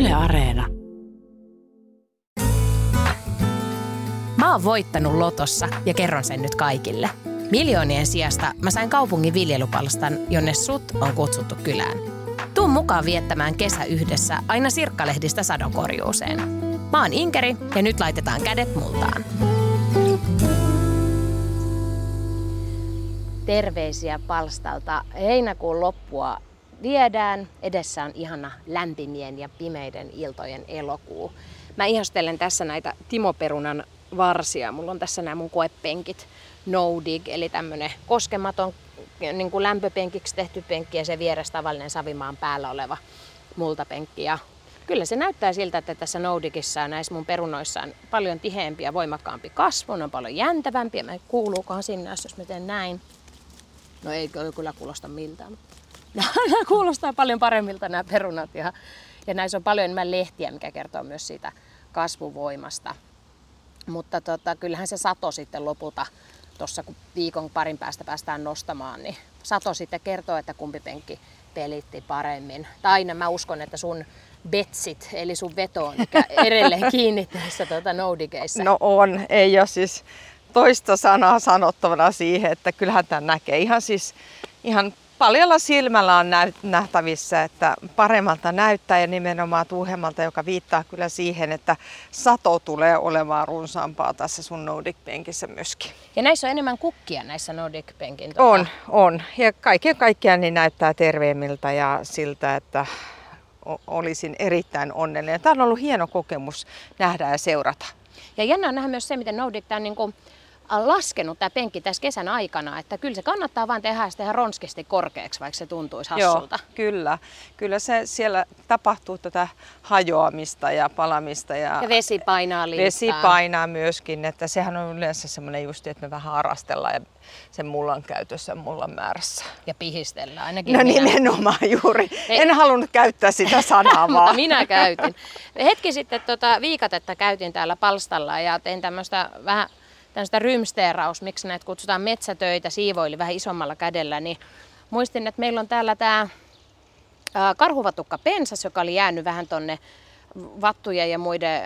Yle Areena. Mä oon voittanut lotossa ja kerron sen nyt kaikille. Miljoonien sijasta mä sain kaupungin viljelupalstan, jonne sut on kutsuttu kylään. Tuu mukaan viettämään kesä yhdessä aina Sirkkalehdistä sadonkorjuuseen. Mä oon Inkeri ja nyt laitetaan kädet multaan. Terveisiä palstalta. Heinäkuun loppua viedään. Edessä on ihana lämpimien ja pimeiden iltojen elokuu. Mä ihastelen tässä näitä Timo Perunan varsia. Mulla on tässä nämä mun koepenkit. No Dig, eli tämmönen koskematon niin kuin lämpöpenkiksi tehty penkki ja se vieressä tavallinen savimaan päällä oleva multapenkki. Ja kyllä se näyttää siltä, että tässä No Digissa ja näissä mun perunoissa on paljon tiheämpi ja voimakkaampi kasvu. Ne on paljon jäntävämpi ja kuuluukohan sinne, jos mä teen näin. No ei kyllä kuulosta miltään. Nämä kuulostaa paljon paremmilta nämä perunat ja näissä on paljon enemmän lehtiä, mikä kertoo myös siitä kasvuvoimasta. Mutta kyllähän se sato sitten lopulta, tuossa kun viikon parin päästä päästään nostamaan, niin sato sitten kertoo, että kumpi penkki pelitti paremmin. Tai aina mä uskon, että sun betsit, eli sun veto on edelleen kiinni tässä No Digeissa. No on, ei ole siis toista sanaa sanottavana siihen, että kyllähän tämä näkee ihan paljalla silmällä on nähtävissä, että paremmalta näyttää ja nimenomaan tuuhemmalta, joka viittaa kyllä siihen, että sato tulee olemaan runsaampaa tässä sun No Dig-penkissä myöskin. Ja näissä on enemmän kukkia näissä No Dig-penkin. On. Ja kaiken kaikkiaan niin näyttää terveemmiltä ja siltä, että olisin erittäin onnellinen. Tämä on ollut hieno kokemus nähdä ja seurata. Ja jännä on nähdä myös se, miten No Dig on laskenut tämä penkki tässä kesän aikana, että kyllä se kannattaa vaan tehdä ronskisti korkeaksi, vaikka se tuntuisi hassulta. Joo, kyllä se siellä tapahtuu tätä hajoamista ja palamista. Ja vesi painaa liikaa. Vesi painaa myöskin, että sehän on yleensä semmoinen just, että me vähän arastellaan ja sen mullan käytössä, mullan määrässä. Ja pihistellään ainakin. No nimenomaan juuri. En halunnut käyttää sitä sanaa vaan. Mutta minä käytin. Hetki sitten viikatetta käytin täällä palstalla ja tein tämmöistä rymsteeraus, miksi näitä kutsutaan metsätöitä, siivoili vähän isommalla kädellä, niin muistin, että meillä on täällä tämä karhuvatukka pensas, joka oli jäänyt vähän tonne vattujen ja muiden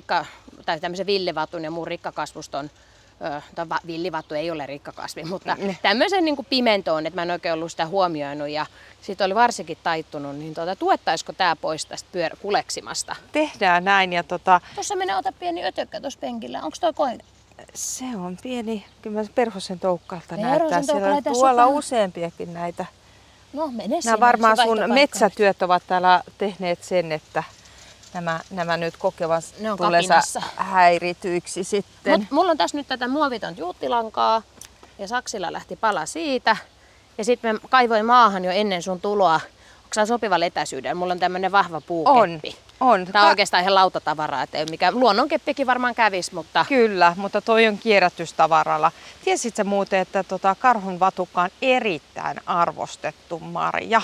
tai tämmöisen villivatun ja muun rikkakasvuston, villivattu ei ole rikkakasvi, mutta tämmöisen niin kuin pimentoon, että mä en oikein ollut sitä huomioinut ja siitä oli varsinkin taittunut, niin tuettaisiko tämä pois tästä kuleksimasta? Tehdään näin ja Tuossa menee, ota pieni ötökkä tuossa penkillä, onko toi koira? Se on pieni, kyllä Perhosen toukkalta näyttää. Siellä on tuolla useampiakin näitä. No mene sinne. Varmaan sun metsätyöt ovat täällä tehneet sen, että nämä nyt kokevat tulleensa häirityiksi sitten. Mulla on tässä nyt tätä muovitonta juuttilankaa ja saksilla lähti pala siitä. Ja sitten mä kaivoin maahan jo ennen sun tuloa. Onko sä sopivalla etäisyydellä? Mulla on tämmönen vahva puukeppi. On. Tää on oikeastaan ihan lautatavaraa, että ei ole mikään luonnonkeppikin varmaan kävisi, mutta... Kyllä, mutta toi on kierrätystavaralla. Tiesitkö muuten, että karhun vatukka on erittäin arvostettu marja?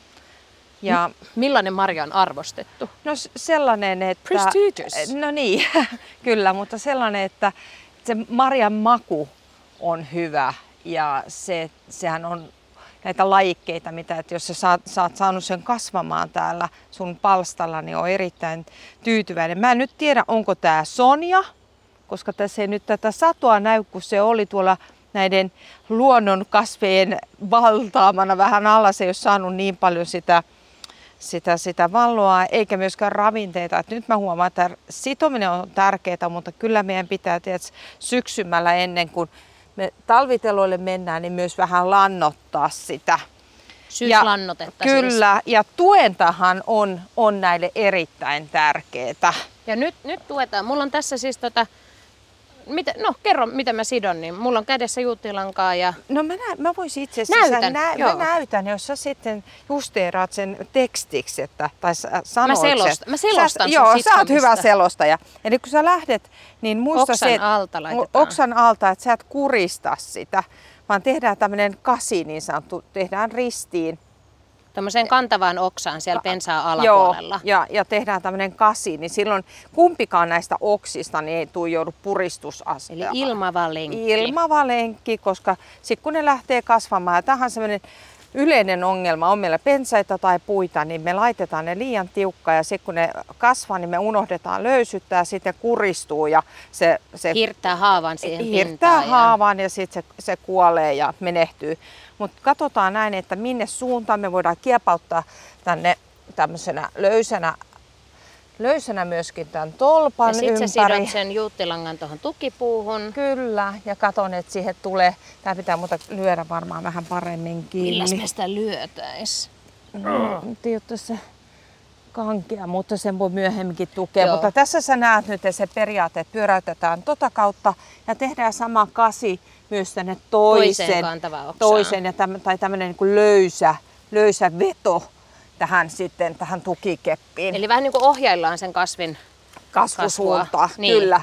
Ja millainen marja on arvostettu? No sellainen, että... Prestigious. No niin, kyllä, mutta sellainen, että se marjan maku on hyvä ja sehän on näitä lajikkeita, että jos sä oot saanut sen kasvamaan täällä sun palstalla, niin on erittäin tyytyväinen. Mä en nyt tiedä, onko tää Sonja, koska tässä ei nyt tätä satoa näy, kun se oli tuolla näiden luonnon kasvejen valtaamana vähän alla. Se ei ole saanut niin paljon sitä valoa eikä myöskään ravinteita. Et nyt mä huomaan, että sitominen on tärkeää, mutta kyllä meidän pitää syksymällä ennen kuin me talviteloille mennään, niin myös vähän lannottaa sitä. Syyslannotetta Kyllä, ja tuentahan on näille erittäin tärkeää. Ja nyt tuetaan. Mulla on tässä siis kerro mitä mä sidon, niin mulla on kädessä juuttilankaa ja... No mä voisin itse asiassa, mä näytän, jos sä sitten justeeraat sen tekstiksi, tai sanot mä selostan Joo, sä oot hyvä selostaja. Eli kun sä lähdet, niin muista oksan alta, että sä et kurista sitä, vaan tehdään tämmönen kasi niin sanottu, tehdään ristiin. Tämmöiseen kantavaan oksaan siellä pensaa alapuolella. Joo, ja tehdään tämmöinen kasi, niin silloin kumpikaan näistä oksista niin ei joudu puristusasteella. Eli ilmava lenkki. Ilmava lenkki, koska sitten kun ne lähtee kasvamaan, ja tämähän on semmoinen yleinen ongelma on meillä pensaita tai puita, niin me laitetaan ne liian tiukkaan ja sitten kun ne kasvaa, niin me unohdetaan löysyttää, sitten kuristuu ja se hirttää haavan siihen hirttää pintaan. haavan ja sitten se kuolee ja menehtyy. Mutta katsotaan näin, että minne suuntaan me voidaan kiepauttaa tänne tämmöisenä löysänä myöskin tämän tolpan ja ympäri. Ja sitten sä sidot sen juuttilangan tuohon tukipuuhun. Kyllä, ja katon, että siihen tulee, tää pitää muuta lyödä varmaan vähän paremmin kiinni. Milläs me sitä lyötäis? Nyt ei ole tässä kankea, mutta sen voi myöhemminkin tukea. Joo. Mutta tässä sä näet nyt se periaate, että pyöräytetään tota kautta ja tehdään sama kasi myös tänne Toiseen kantavaan oksaan. toisen ja tai tämmöinen niin kuin löysä veto tähän tukikeppiin. Eli vähän niin kuin ohjaillaan sen kasvin kasvusuuntaa, niin. kyllä.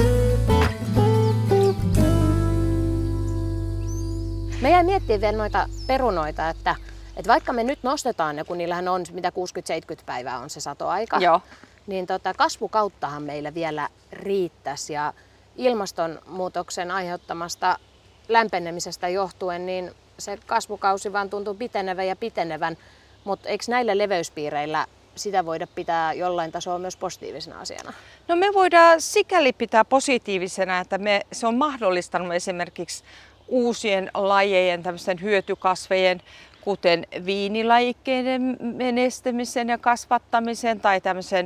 Mä jäin miettimään vielä noita perunoita, että vaikka me nyt nostetaan ne, kun niillähän on mitä 60-70 päivää on se satoaika, Joo. niin kasvukauttahan meillä vielä riittäisi. Ja ilmastonmuutoksen aiheuttamasta lämpenemisestä johtuen, niin se kasvukausi vaan tuntuu pitenevän. Mutta eikö näillä leveyspiireillä sitä voida pitää jollain tasolla myös positiivisena asiana? No me voidaan sikäli pitää positiivisena, että se on mahdollistanut esimerkiksi uusien lajejen, tämmöisten hyötykasvejen, kuten viinilajikkeiden menestymisen ja kasvattamisen tai tämmöisen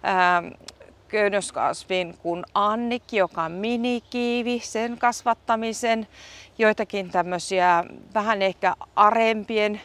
köynnöskasvin kuin annikki, joka on minikiivi, sen kasvattamisen, joitakin tämmöisiä vähän ehkä arempien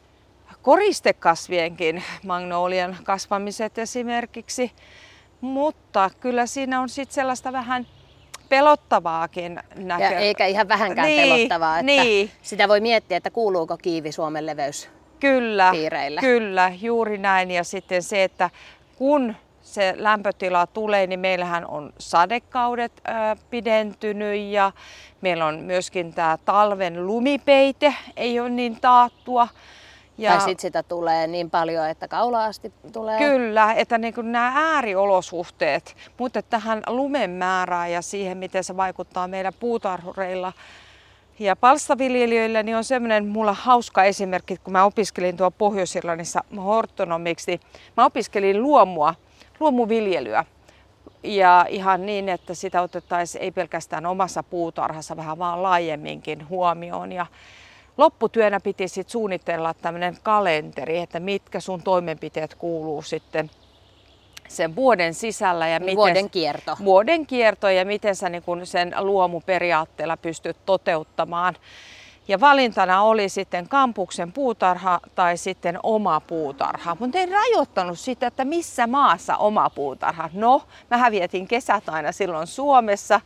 koristekasvienkin, magnolian kasvamiset esimerkiksi, mutta kyllä siinä on sitten sellaista vähän pelottavaakin Ja eikä ihan vähänkään pelottavaa, että sitä voi miettiä, että kuuluuko kiivi Suomen leveyspiireille. Kyllä, juuri näin. Ja sitten se, että kun se lämpötila tulee, niin meillähän on sadekaudet pidentynyt ja meillä on myöskin tämä talven lumipeite, ei ole niin taattua. Tai sitten sitä tulee niin paljon, että kaula asti tulee. Kyllä, että niin kuin nämä ääriolosuhteet, mutta tähän lumen määrään ja siihen, miten se vaikuttaa meidän puutarhureilla ja palstaviljelijöillä, niin on semmoinen mulla hauska esimerkki, kun mä opiskelin tuolla Pohjois-Irlannissa hortonomiksi, mä opiskelin luomuviljelyä. Ja ihan niin, että sitä otettaisiin ei pelkästään omassa puutarhassa, vähän vaan laajemminkin huomioon. Ja lopputyönä piti sit suunnitella tämmöinen kalenteri, että mitkä sun toimenpiteet kuuluu sitten sen vuoden sisällä. Ja vuoden kierto ja miten sä niin kun sen luomuperiaatteella pystyt toteuttamaan. Ja valintana oli sitten kampuksen puutarha tai sitten oma puutarha. Mutta en rajoittanut sitä, että missä maassa oma puutarha. No, mä vietin kesät aina silloin Suomessa.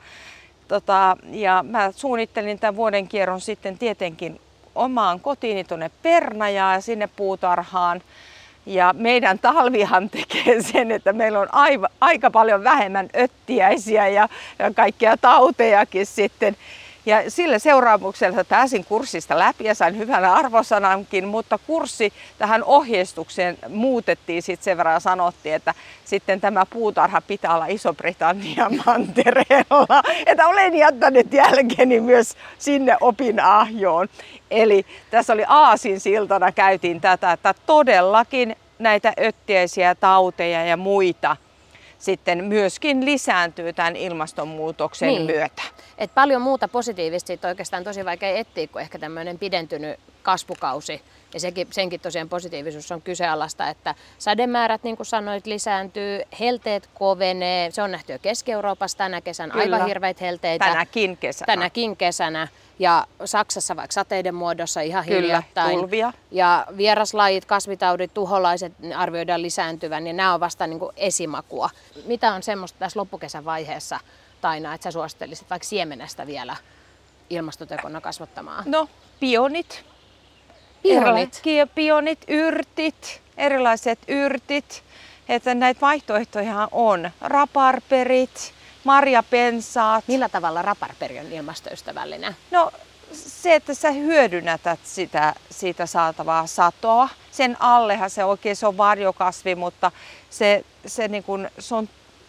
Ja mä suunnittelin tämän vuoden kierron sitten tietenkin omaan kotiini tuonne Pernajaan ja sinne puutarhaan. Ja meidän talvihan tekee sen, että meillä on aika paljon vähemmän öttiäisiä ja kaikkia tautejakin sitten. Ja sillä seuraamuksella pääsin kurssista läpi ja sain hyvän arvosanankin, mutta kurssi tähän ohjeistukseen muutettiin sitten sen verran, sanottiin, että sitten tämä puutarha pitää olla Iso-Britannian mantereella. Että olen jättänyt jälkeeni myös sinne opinahjoon. Eli tässä oli aasinsiltana käytiin tätä, että todellakin näitä öttiäisiä tauteja ja muita sitten myöskin lisääntyy tämän ilmastonmuutoksen myötä. Et paljon muuta positiivista siitä oikeastaan tosi vaikea etsiä kuin ehkä tämmöinen pidentynyt kasvukausi. Ja senkin tosiaan positiivisuus on kyseenalaista, että sademäärät, niin kuin sanoit, lisääntyy, helteet kovenee. Se on nähty jo Keski-Euroopassa tänä kesänä, aivan hirveitä helteitä. Tänäkin kesänä. Ja Saksassa vaikka sateiden muodossa ihan hiljattain. Tulvia. Ja vieraslajit, kasvitaudit, tuholaiset arvioidaan lisääntyvän, ja nämä on vasta niin kuin esimakua. Mitä on semmoista tässä loppukesän vaiheessa, Taina, että sä suosittelisit vaikka siemenestä vielä ilmastotekona kasvattamaan? No, pionit. Pionit, yrtit, erilaiset yrtit. Että näitä vaihtoehtoja on. Raparperit, marjapensaat. Millä tavalla raparperi on ilmastoystävällinen? No se, että sä hyödynnätät siitä saatavaa satoa. Sen allehan se on varjokasvi, mutta se on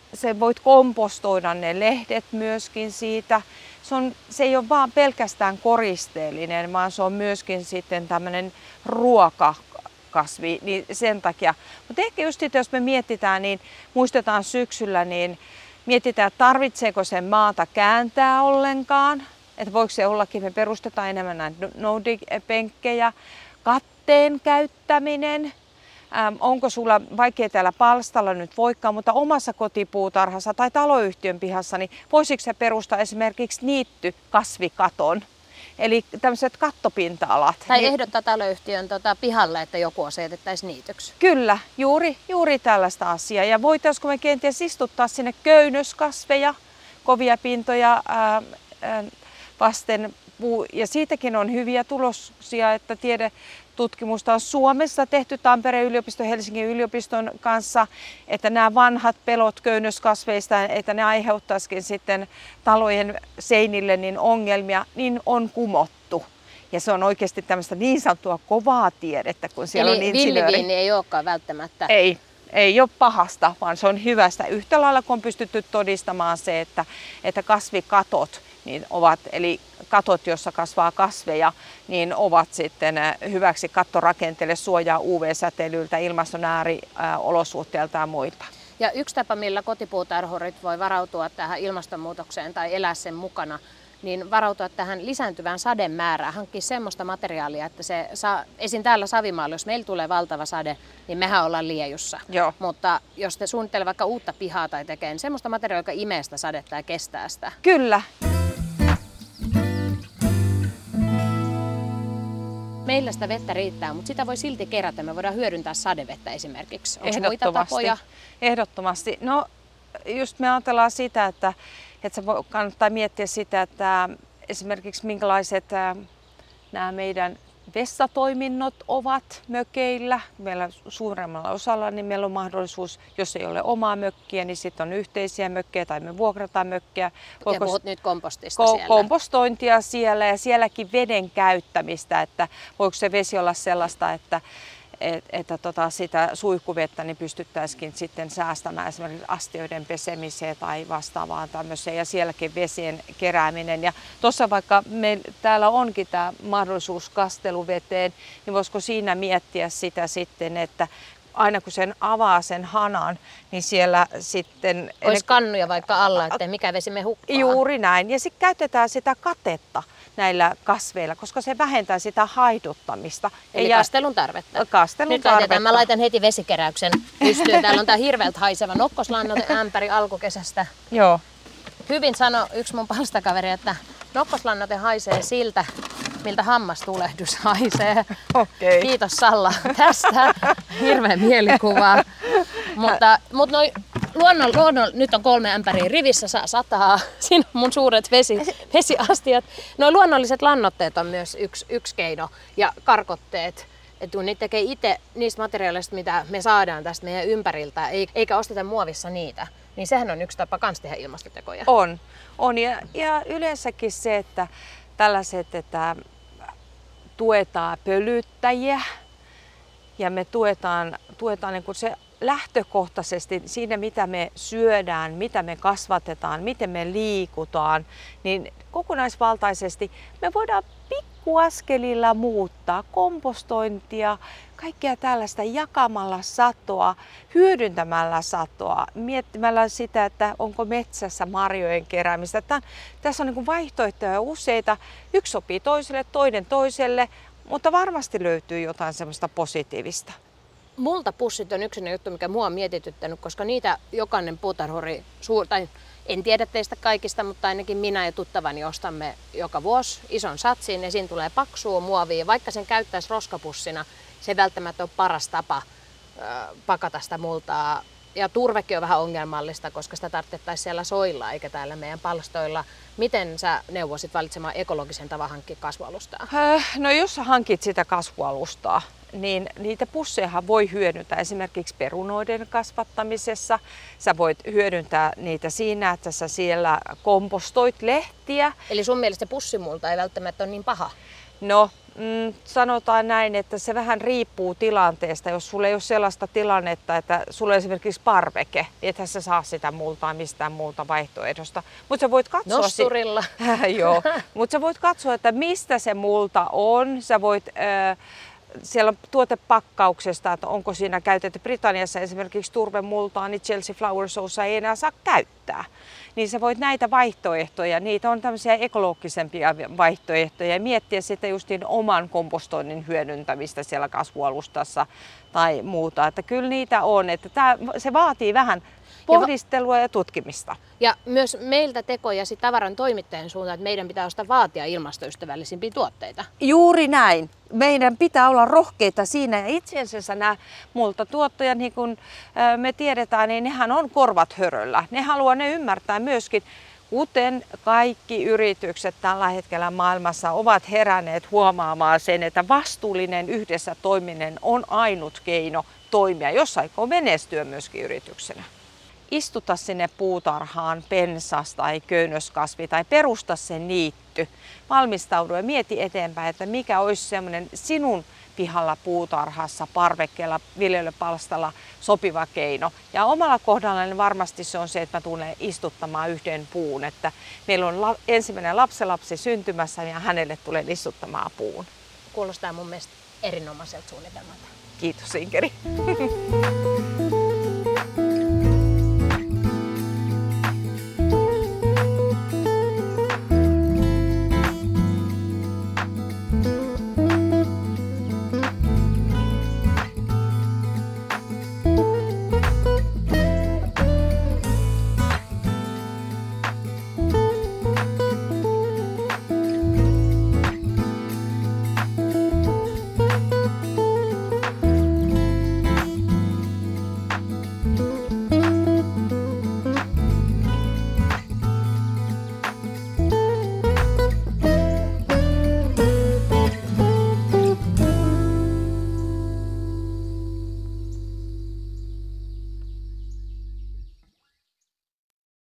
se voit kompostoida ne lehdet myöskin siitä. Se ei ole vaan pelkästään koristeellinen, vaan se on myöskin sitten tämmöinen ruokakasvi, niin sen takia. Mutta ehkä just sitten, jos me mietitään, niin muistetaan syksyllä, niin mietitään, että tarvitseeko sen maata kääntää ollenkaan. Että voiko se ollakin, me perustetaan enemmän näitä Nordic-penkkejä, katteen käyttäminen. Onko sulla, vaikea täällä palstalla nyt voikaan, mutta omassa kotipuutarhassa tai taloyhtiön pihassa, niin voisitko sä perustaa esimerkiksi niittykasvikaton? Eli tämmöiset kattopinta-alat. Tai ehdottaa taloyhtiön pihalle, että joku asetettaisiin niityksi. Kyllä, juuri tällaista asiaa. Ja voitaisiinko me kenties istuttaa sinne köynnöskasveja, kovia pintoja vasten. Ja siitäkin on hyviä tuloksia, että tiedetutkimusta on Suomessa tehty Tampereen yliopiston ja Helsingin yliopiston kanssa, että nämä vanhat pelot köynnöskasveista, että ne aiheuttaisikin sitten talojen seinille niin ongelmia, niin on kumottu. Ja se on oikeasti tämmöistä niin sanottua kovaa tiedettä, kun siellä eli on insinööri. Eli villiviini ei olekaan välttämättä. Ei ole pahasta, vaan se on hyvästä. Yhtä lailla kun on pystytty todistamaan se, että kasvikatot niin ovat, eli katot, joissa kasvaa kasveja, niin ovat sitten hyväksi kattorakenteelle, suojaa UV-säteilyltä, ilmaston ääriolosuhteilta ja muilta. Ja yksi tapa, millä kotipuutarhurit voi varautua tähän ilmastonmuutokseen tai elää sen mukana, niin varautua tähän lisääntyvään sademäärään, hankkia semmoista materiaalia, että se saa, esim. Täällä Savimaalla, jos meillä tulee valtava sade, niin mehän ollaan liejussa. Joo. Mutta jos te suunnittelee vaikka uutta pihaa tai tekee, niin semmoista materiaalia, joka imee sitä sadetta ja kestää sitä. Kyllä. Meillä sitä vettä riittää, mutta sitä voi silti kerätä. Me voidaan hyödyntää sadevettä esimerkiksi. Onko muita tapoja? Ehdottomasti. No just me ajatellaan sitä, että se kannattaa miettiä sitä, että esimerkiksi minkälaiset nämä meidän vessatoiminnot ovat mökeillä. Meillä suuremmalla osalla niin meillä on mahdollisuus, jos ei ole omaa mökkiä, niin sitten on yhteisiä mökkejä tai me vuokrataan mökkejä. Ja puhut nyt kompostista siellä. Kompostointia siellä ja sielläkin veden käyttämistä, että voiko se vesi olla sellaista, että sitä suihkuvettä niin pystyttäisiin sitten säästämään esimerkiksi astioiden pesemiseen tai vastaavaan tämmöiseen ja sielläkin vesien kerääminen. Ja tuossa vaikka täällä onkin tämä mahdollisuus kasteluveteen, niin voisiko siinä miettiä sitä sitten, että aina kun sen avaa sen hanan, niin siellä sitten... Olisi kannuja vaikka alla, ettei mikä vesi me hukkaa. Juuri näin. Ja sitten käytetään sitä katetta näillä kasveilla, koska se vähentää sitä haiduttamista. Eli kastelun tarvetta. Kastelun tarvetta. Mä laitan heti vesikeräyksen pystyyn. Täällä on tää hirveältä haiseva nokkoslannoiteämpäri alkukesästä. Joo. Hyvin sanoi yksi mun palstakaveri, että nokkoslannoite haisee siltä, miltä hammastulehdus haisee. Okay. Kiitos Salla tästä. Hirveä mielikuva. Mutta nyt on 3 ämpäriä rivissä, saa sataa. Siinä on mun suuret vesiastiat. Nuo luonnolliset lannoitteet on myös yksi keino ja karkotteet. Että kun niitä tekee itse niistä materiaaleista, mitä me saadaan tästä meidän ympäriltä, eikä osteta muovissa niitä, niin sehän on yksi tapa kans tehdä ilmastotekoja. On. Ja yleensäkin se, että tällaiset, että tuetaan pölyttäjiä ja me tuetaan niin kuin se lähtökohtaisesti siinä, mitä me syödään, mitä me kasvatetaan, miten me liikutaan, niin kokonaisvaltaisesti me voidaan pikkuaskelilla muuttaa kompostointia, kaikkea tällaista jakamalla satoa, hyödyntämällä satoa, miettimällä sitä, että onko metsässä marjojen keräämistä. Tässä on niin kuin vaihtoehtoja useita. Yksi sopii toiselle, toinen toiselle, mutta varmasti löytyy jotain semmoista positiivista. Multapussit on yksi juttu, mikä mua on mietityttänyt, koska niitä jokainen puutarhuri, tai en tiedä teistä kaikista, mutta ainakin minä ja tuttavani ostamme joka vuosi ison satsin ja siinä tulee paksua muovia. Vaikka sen käyttäisi roskapussina, se ei välttämättä ole paras tapa pakata sitä multaa. Ja turvekin on vähän ongelmallista, koska sitä tarvitsettaisiin siellä soilla eikä täällä meidän palstoilla. Miten sä neuvoisit valitsemaan ekologisen tavan hankkia kasvualustaa? No jos sä hankit sitä kasvualustaa, niin niitä pusseja voi hyödyntää esimerkiksi perunoiden kasvattamisessa. Sä voit hyödyntää niitä siinä, että sä siellä kompostoit lehtiä. Eli sun mielestä se pussimulta ei välttämättä ole niin paha? No, Sanotaan näin, että se vähän riippuu tilanteesta. Jos sulla ei ole sellaista tilannetta, että sulla on esimerkiksi parveke, niin ethän sä saa sitä multaa mistään muuta vaihtoehdosta. Mutta sä voit katsoa... Nosturilla. Joo, mutta sä voit katsoa, että mistä se multa on. Sä voit... Siellä on tuotepakkauksesta, että onko siinä käytetty. Britanniassa esimerkiksi turvemultaa, niin Chelsea Flower Showssa ei enää saa käyttää. Niin sä voit näitä vaihtoehtoja, niitä on tämmöisiä ekologisempia vaihtoehtoja ja miettiä sitten justiin oman kompostoinnin hyödyntämistä siellä kasvualustassa tai muuta. Että kyllä niitä on, että se vaatii vähän pohdistelua ja tutkimista. Ja myös meiltä tekoja tavaran toimittajan suuntaan, että meidän pitää vaatia ilmastoystävällisimpiä tuotteita. Juuri näin. Meidän pitää olla rohkeita siinä ja itse asiassa nämä multatuottajat, niin kuin me tiedetään, niin nehän on korvat höröllä. Ne ymmärtää myöskin, kuten kaikki yritykset tällä hetkellä maailmassa ovat heränneet huomaamaan sen, että vastuullinen yhdessä toiminen on ainut keino toimia, jos aikoo menestyä myöskin yrityksenä. Istuta sinne puutarhaan pensas tai köynnöskasvi tai perusta se niitty. Valmistaudu ja mieti eteenpäin, että mikä olisi semmoinen sinun pihalla, puutarhassa, parvekkeella, viljelypalstalla sopiva keino. Ja omalla kohdallani varmasti se on se, että mä tulen istuttamaan yhden puun. Että meillä on ensimmäinen lapsenlapsi syntymässä ja hänelle tulee istuttamaan puun. Kuulostaa mun mielestä erinomaiselta suunnitelmalta. Kiitos Inkeri.